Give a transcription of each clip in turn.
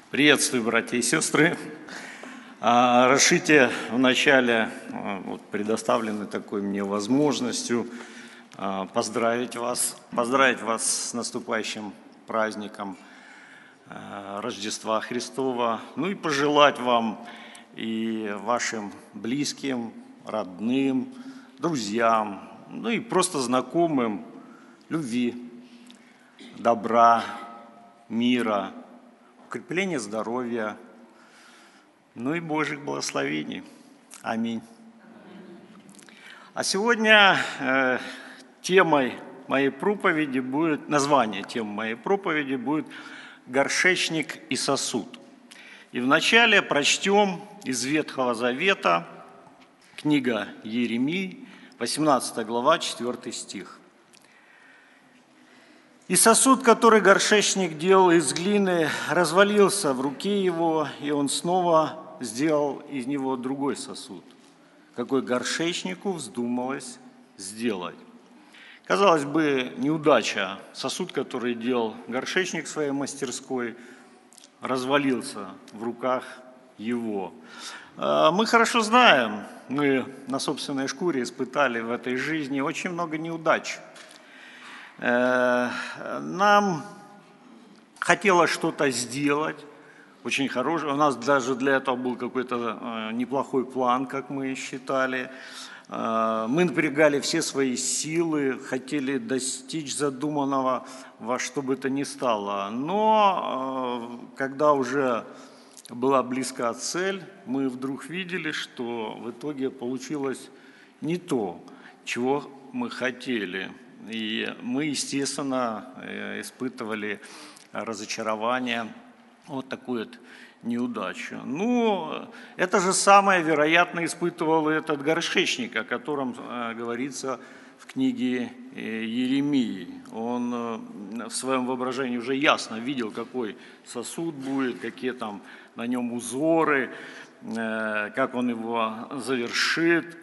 Приветствую, братья и сестры. Разрешите вначале предоставленной такой мне возможностью поздравить вас с наступающим праздником Рождества Христова, и пожелать вам и вашим близким, родным, друзьям, и просто знакомым любви, добра, мира, укрепления здоровья, и Божьих благословений. Аминь. А сегодня название темы моей проповеди будет «Горшечник и сосуд». И вначале прочтем из Ветхого Завета, книга Иеремии, 18 глава, 4 стих. «И сосуд, который горшечник делал из глины, развалился в руке его, и он снова сделал из него другой сосуд, какой горшечнику вздумалось сделать». Казалось бы, неудача. Сосуд, который делал горшечник в своей мастерской, развалился в руках его. Мы хорошо знаем, мы на собственной шкуре испытали в этой жизни очень много неудач. Нам хотелось что-то сделать очень хорошее. У нас даже для этого был какой-то неплохой план, как мы считали. Мы напрягали все свои силы, хотели достичь задуманного во что бы то ни стало. Но когда уже была близка цель, мы вдруг видели, что в итоге получилось не то, чего мы хотели. И мы, естественно, испытывали разочарование, такую неудачу. Это же самое, вероятно, испытывал и этот горшечник, о котором говорится в книге Иеремии. Он в своем воображении уже ясно видел, какой сосуд будет, какие там на нем узоры, как он его завершит.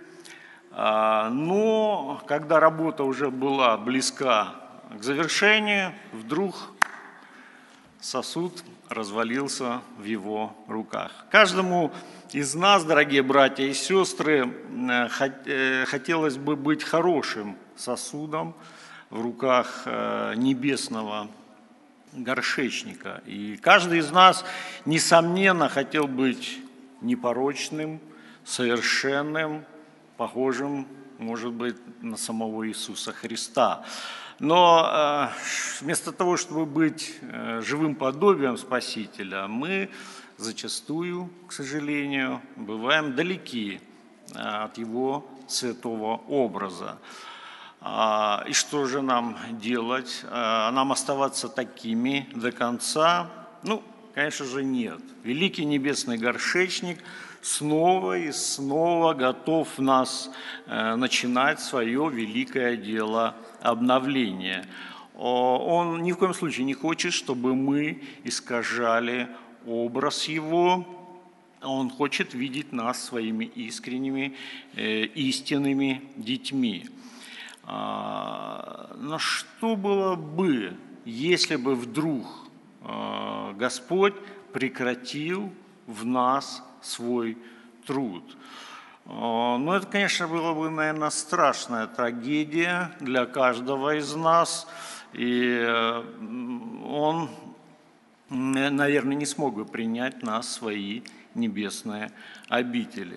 Но когда работа уже была близка к завершению, вдруг сосуд развалился в его руках. Каждому из нас, дорогие братья и сестры, хотелось бы быть хорошим сосудом в руках небесного горшечника. И каждый из нас, несомненно, хотел быть непорочным, совершенным, похожим, может быть, на самого Иисуса Христа. Но вместо того, чтобы быть живым подобием Спасителя, мы зачастую, к сожалению, бываем далеки от Его святого образа. И что же нам делать? Нам оставаться такими до конца? Конечно же, нет. Великий небесный горшечник снова и снова готов в нас начинать свое великое дело обновления. Он ни в коем случае не хочет, чтобы мы искажали образ Его. Он хочет видеть нас своими искренними, истинными детьми. Но что было бы, если бы вдруг Господь прекратил в нас свой труд? Это, конечно, была бы, наверное, страшная трагедия для каждого из нас, и Он, наверное, не смог бы принять нас в свои небесные обители.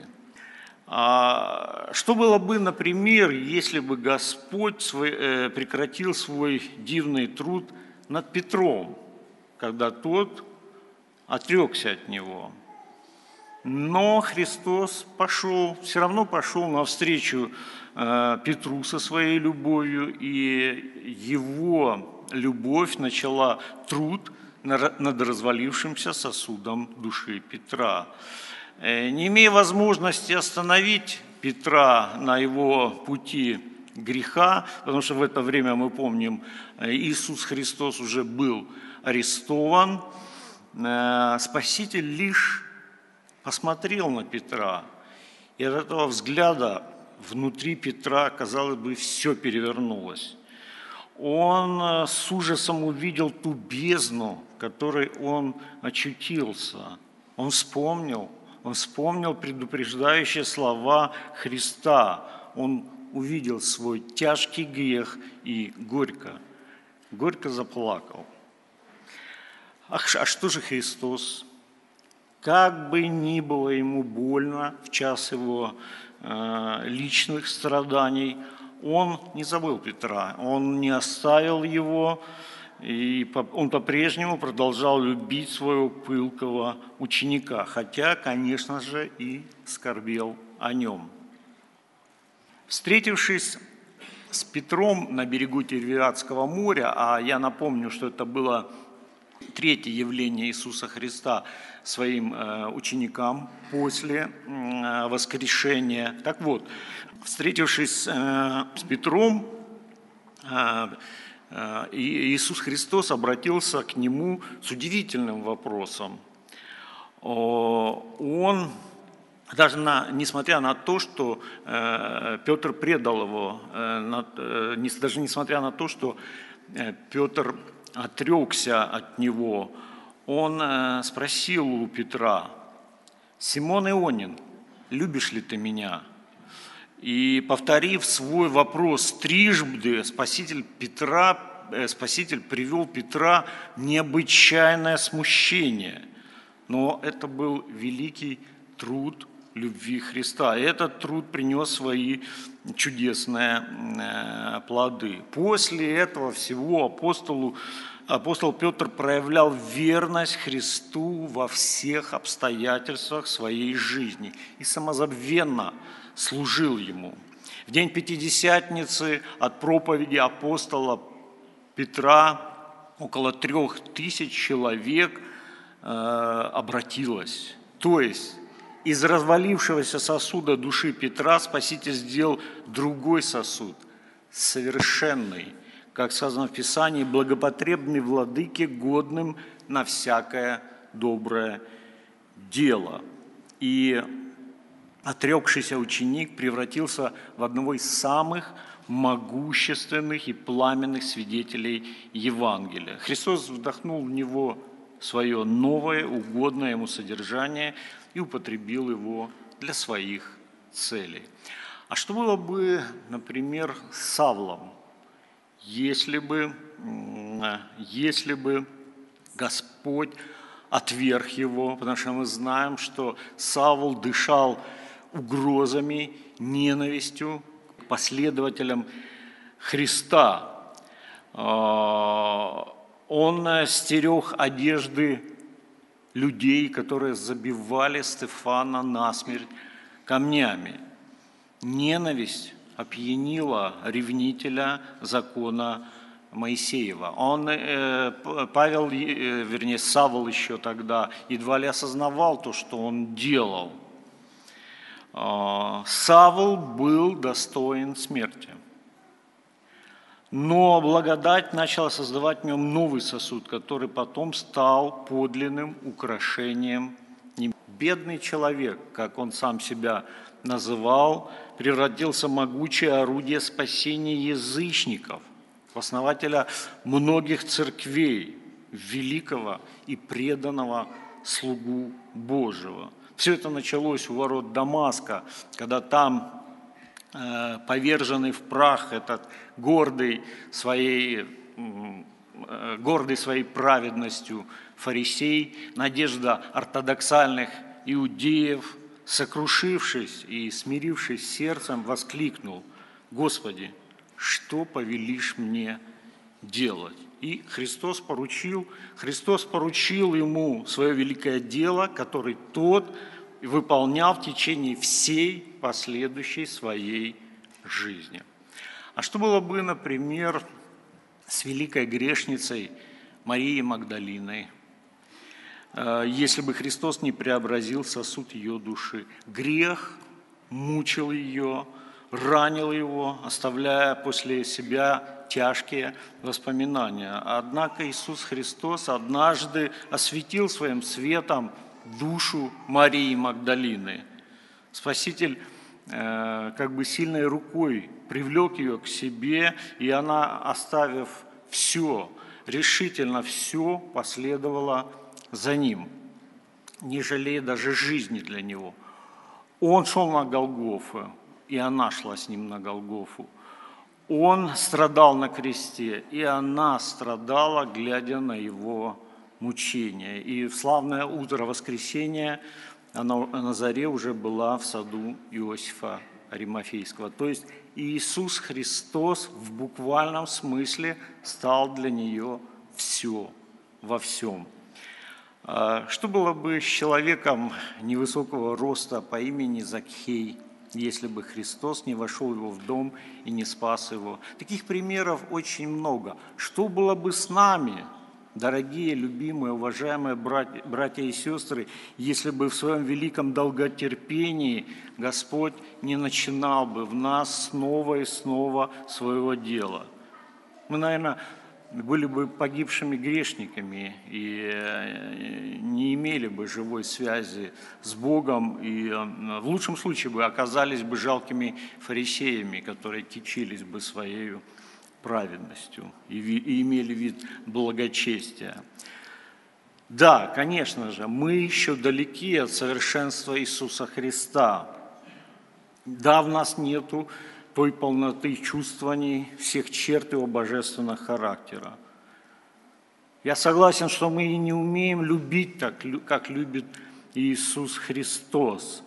Что было бы, например, если бы Господь прекратил свой дивный труд над Петром, когда тот отрекся от Него? Но Христос все равно пошел навстречу Петру со своей любовью, и Его любовь начала труд над развалившимся сосудом души Петра. Не имея возможности остановить Петра на его пути греха, потому что в это время, мы помним, Иисус Христос уже был арестован, Спаситель лишь посмотрел на Петра, и от этого взгляда внутри Петра, казалось бы, все перевернулось. он с ужасом увидел ту бездну, в которой он очутился. Он вспомнил предупреждающие слова Христа. Он увидел свой тяжкий грех и горько заплакал. А что же Христос? Как бы ни было ему больно в час его личных страданий, он не забыл Петра, он не оставил его, и он по-прежнему продолжал любить своего пылкого ученика, хотя, конечно же, и скорбел о нем. Встретившись с Петром на берегу Тивериадского моря, а я напомню, что это было третье явление Иисуса Христа своим ученикам после воскрешения. Так вот, встретившись с Петром, Иисус Христос обратился к нему с удивительным вопросом. Он, даже несмотря на то, что Петр предал его, даже несмотря на то, что Петр отрекся от него, он спросил у Петра: «Симон Ионин, любишь ли ты меня?» И, повторив свой вопрос трижды, Спаситель привел Петра в необычайное смущение. Но это был великий труд любви Христа. И этот труд принес свои чудесные плоды. После этого всего апостол Петр проявлял верность Христу во всех обстоятельствах своей жизни и самозабвенно служил Ему. В день Пятидесятницы от проповеди апостола Петра около 3000 человек обратилось. То есть из развалившегося сосуда души Петра Спаситель сделал другой сосуд, совершенный, как сказано в Писании, благопотребный владыке, годным на всякое доброе дело. И отрекшийся ученик превратился в одного из самых могущественных и пламенных свидетелей Евангелия. Христос вдохнул в него свое новое, угодное ему содержание и употребил его для своих целей. А что было бы, например, с Савлом, если бы Господь отверг его, потому что мы знаем, что Савл дышал угрозами, ненавистью к последователям Христа. Он стерег одежды людей, которые забивали Стефана насмерть камнями. Ненависть опьянила ревнителя закона Моисеева. Савл еще тогда едва ли осознавал то, что он делал. Савл был достоин смерти. Но благодать начала создавать в нем новый сосуд, который потом стал подлинным украшением. Бедный человек, как он сам себя называл, превратился в могучее орудие спасения язычников, в основателя многих церквей, великого и преданного слугу Божьего. Все это началось у ворот Дамаска, когда там поверженный в прах этот гордый своей праведностью фарисей, надежда ортодоксальных иудеев, сокрушившись и смирившись сердцем, воскликнул: «Господи, что повелишь мне делать?» И Христос поручил ему свое великое дело, которое тот выполнял в течение всей последующей своей жизни. А что было бы, например, с великой грешницей Марией Магдалиной, если бы Христос не преобразил сосуд ее души? Грех мучил ее, ранил его, оставляя после себя тяжкие воспоминания. Однако Иисус Христос однажды осветил своим светом душу Марии Магдалины. Спаситель как бы сильной рукой привлек ее к себе, и она, оставив все, решительно все, последовала за ним, не жалея даже жизни для него. Он шел на Голгофу, и она шла с ним на Голгофу. Он страдал на кресте, и она страдала, глядя на его мучения. И в славное утро воскресенья она на заре уже была в саду Иосифа Аримафейского. То есть Иисус Христос в буквальном смысле стал для нее все, во всем. Что было бы с человеком невысокого роста по имени Закхей, если бы Христос не вошел его в дом и не спас его? Таких примеров очень много. Что было бы с нами, дорогие, любимые, уважаемые братья и сестры, если бы в своем великом долготерпении Господь не начинал бы в нас снова и снова своего дела? Мы, наверное, были бы погибшими грешниками и не имели бы живой связи с Богом, и в лучшем случае бы оказались бы жалкими фарисеями, которые кичились бы своей праведностью и имели вид благочестия. Да, конечно же, мы еще далеки от совершенства Иисуса Христа. Да, в нас нету той полноты чувствований, всех черт его божественного характера. Я согласен, что мы и не умеем любить так, как любит Иисус Христос,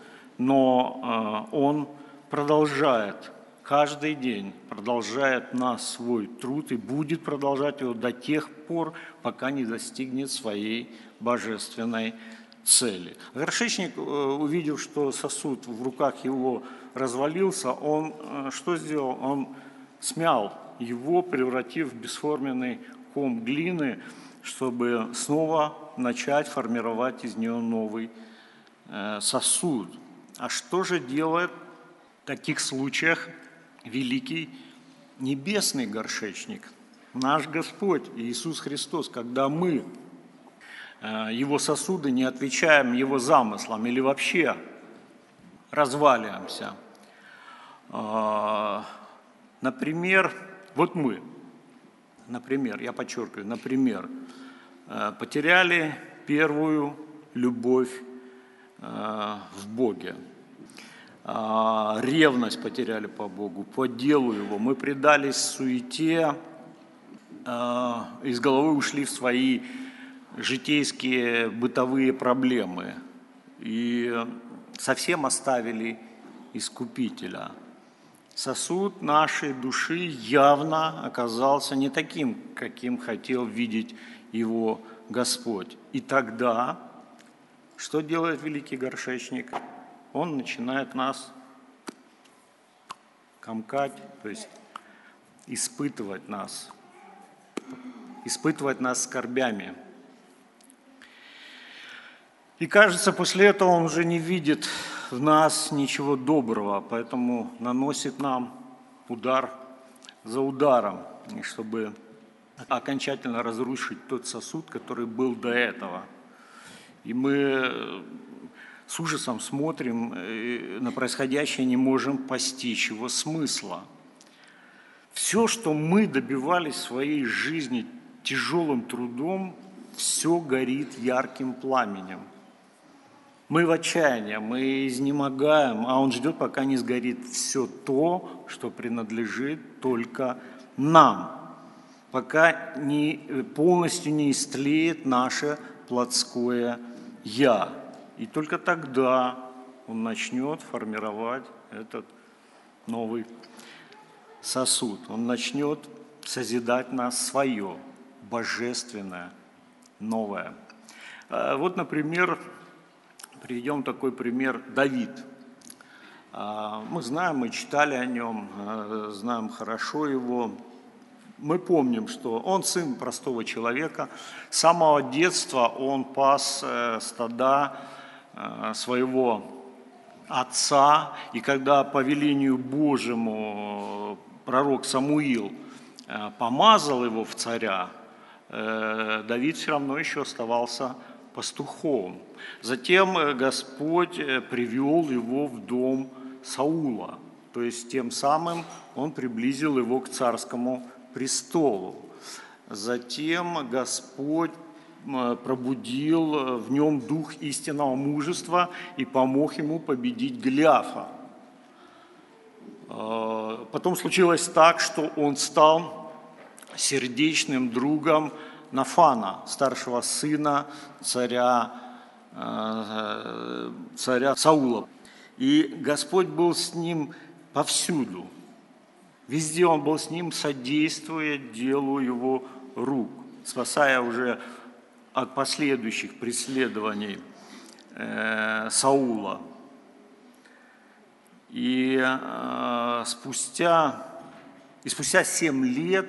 но Он продолжает каждый день, продолжает нас свой труд и будет продолжать его до тех пор, пока не достигнет своей божественной цели. Горшечник, увидев, что сосуд в руках его развалился, он что сделал? Он смял его, превратив в бесформенный ком глины, чтобы снова начать формировать из него новый сосуд. А что же делает в таких случаях великий небесный горшечник, наш Господь Иисус Христос, когда мы, Его сосуды, не отвечаем Его замыслам или вообще разваливаемся? Например, вот мы, я подчеркиваю, потеряли первую любовь в Боге. Ревность потеряли по Богу, по делу Его. Мы предались суете, из головы ушли в свои житейские бытовые проблемы и совсем оставили Искупителя. Сосуд нашей души явно оказался не таким, каким хотел видеть его Господь. И тогда, что делает великий горшечник? Он начинает нас комкать, то есть испытывать нас скорбями. И кажется, после этого он уже не видит в нас ничего доброго, поэтому наносит нам удар за ударом, чтобы окончательно разрушить тот сосуд, который был до этого. И мы с ужасом смотрим на происходящее, не можем постичь его смысла. Все, что мы добивались в своей жизни тяжелым трудом, все горит ярким пламенем. Мы в отчаянии, мы изнемогаем, а Он ждет, пока не сгорит все то, что принадлежит только нам, пока полностью не истлеет наше плотское «я». И только тогда Он начнет формировать этот новый сосуд. Он начнет созидать нас свое, божественное, новое. Вот, например, приведем такой пример Давид. Мы знаем, мы читали о нем, знаем хорошо его. Мы помним, что он сын простого человека. С самого детства он пас стада своего отца. И когда по велению Божьему пророк Самуил помазал его в царя, Давид все равно еще оставался пастухом. Затем Господь привел его в дом Саула. То есть тем самым он приблизил его к царскому престолу. Затем Господь пробудил в нем дух истинного мужества и помог ему победить Голиафа. Потом случилось так, что он стал сердечным другом Нафана, старшего сына царя Саула. И Господь был с ним повсюду. Везде он был с ним, содействуя делу его рук, спасая уже от последующих преследований Саула. И спустя 7 лет,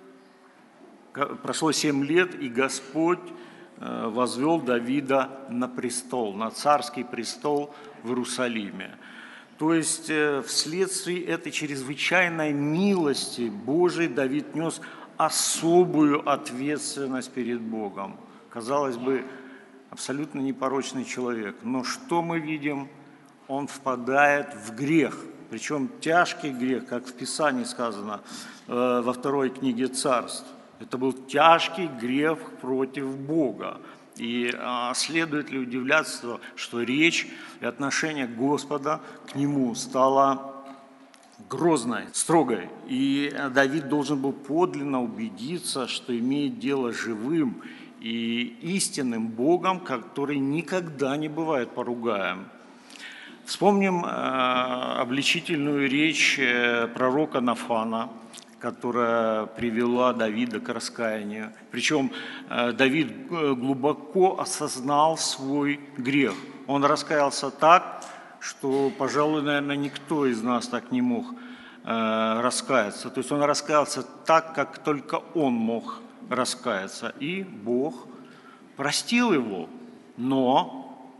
прошло 7 лет, и Господь возвел Давида на престол, на царский престол в Иерусалиме. То есть вследствие этой чрезвычайной милости Божией Давид нес особую ответственность перед Богом. Казалось бы, абсолютно непорочный человек. Но что мы видим? Он впадает в грех, причем тяжкий грех, как в Писании сказано во 2 книге Царств. Это был тяжкий грех против Бога. И следует ли удивляться, что речь и отношение Господа к нему стало грозной, строгой. И Давид должен был подлинно убедиться, что имеет дело с живым и истинным Богом, который никогда не бывает поругаем. Вспомним обличительную речь пророка Нафана, которая привела Давида к раскаянию. Причем Давид глубоко осознал свой грех. Он раскаялся так, что, пожалуй, наверное, никто из нас так не мог раскаяться. То есть он раскаялся так, как только он мог раскаяться. И Бог простил его, но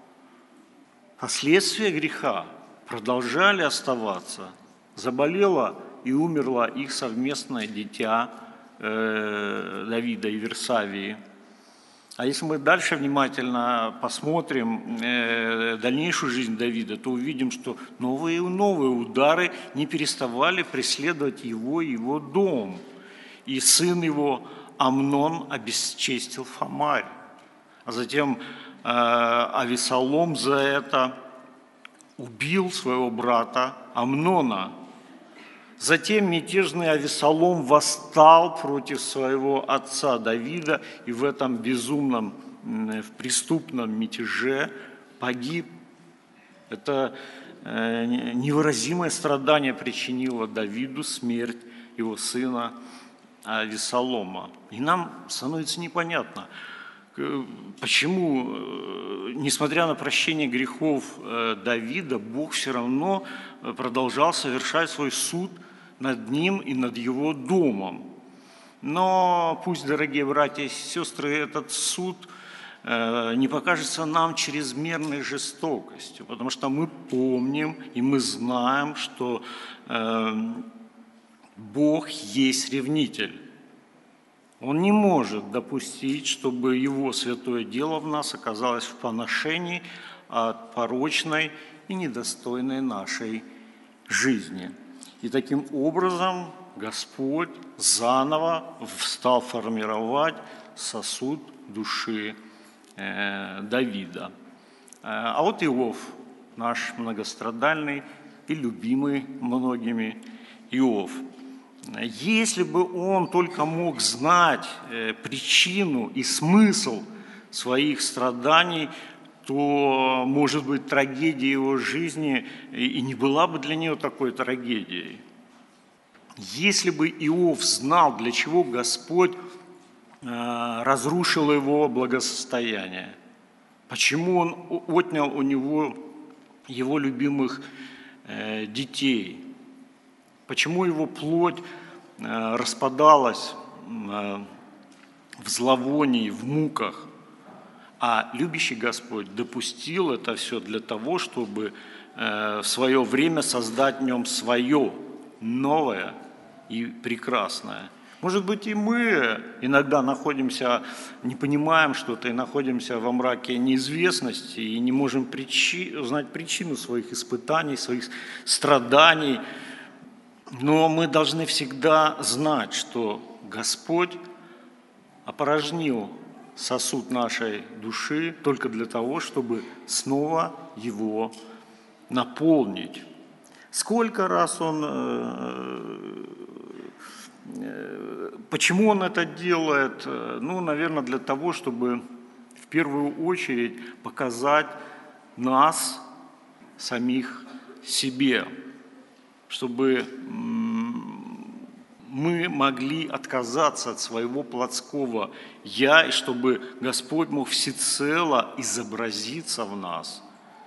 последствия греха продолжали оставаться. Заболело и умерло их совместное дитя Давида и Версавии. А если мы дальше внимательно посмотрим дальнейшую жизнь Давида, то увидим, что новые и новые удары не переставали преследовать его и его дом. И сын его Амнон обесчестил Фамарь. А затем Авесолом за это убил своего брата Амнона. Затем мятежный Авесолом восстал против своего отца Давида и в этом безумном, в преступном мятеже погиб. Это невыразимое страдание причинило Давиду смерть его сына Авесолома. И нам становится непонятно, почему, несмотря на прощение грехов Давида, Бог все равно продолжал совершать свой суд над ним и над его домом. Но пусть, дорогие братья и сестры, этот суд не покажется нам чрезмерной жестокостью, потому что мы помним и мы знаем, что Бог есть ревнитель. Он не может допустить, чтобы его святое дело в нас оказалось в поношении от порочной и недостойной нашей жизни. И таким образом Господь заново стал формировать сосуд души Давида. А вот Иов, наш многострадальный и любимый многими Иов. Если бы он только мог знать причину и смысл своих страданий, то, может быть, трагедия его жизни и не была бы для него такой трагедией. Если бы Иов знал, для чего Господь разрушил его благосостояние, почему он отнял у него его любимых детей, почему его плоть распадалась в зловонии, в муках, а любящий Господь допустил это все для того, чтобы в свое время создать в нем свое новое и прекрасное. Может быть, и мы иногда находимся, не понимаем что-то и находимся во мраке неизвестности и не можем узнать причину своих испытаний, своих страданий. Но мы должны всегда знать, что Господь опорожнил сосуд нашей души только для того, чтобы снова его наполнить. Сколько раз почему он это делает? Ну, наверное, для того, чтобы в первую очередь показать нас, самих себе, чтобы мы могли отказаться от своего плотского «я», и чтобы Господь мог всецело изобразиться в нас.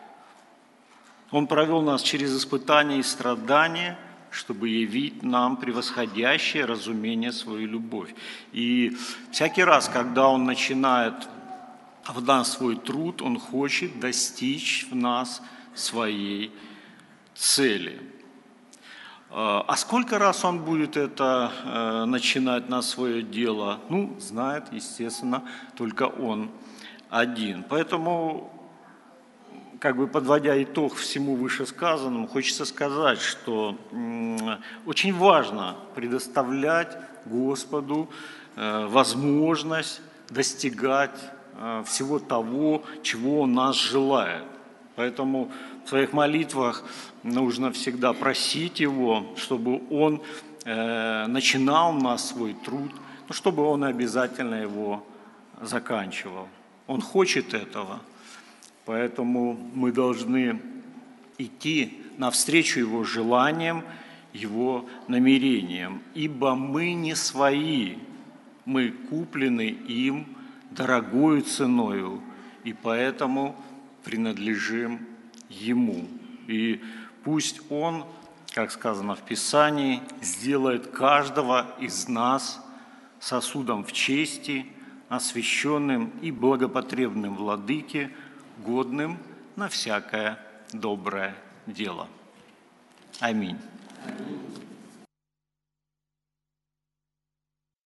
Он провел нас через испытания и страдания, чтобы явить нам превосходящее разумение свою любовь. И всякий раз, когда Он начинает в нас свой труд, Он хочет достичь в нас своей цели. А сколько раз Он будет это начинать на свое дело? Ну, знает, естественно, только Он один. Поэтому, как бы подводя итог всему вышесказанному, хочется сказать, что очень важно предоставлять Господу возможность достигать всего того, чего Он нас желает. Поэтому в своих молитвах нужно всегда просить Его, чтобы Он начинал в нас свой труд, но чтобы Он обязательно его заканчивал. Он хочет этого, поэтому мы должны идти навстречу Его желаниям, Его намерениям, ибо мы не свои, мы куплены им дорогою ценою, и поэтому принадлежим Ему. И пусть Он, как сказано в Писании, сделает каждого из нас сосудом в чести, освященным и благопотребным Владыке, годным на всякое доброе дело. Аминь.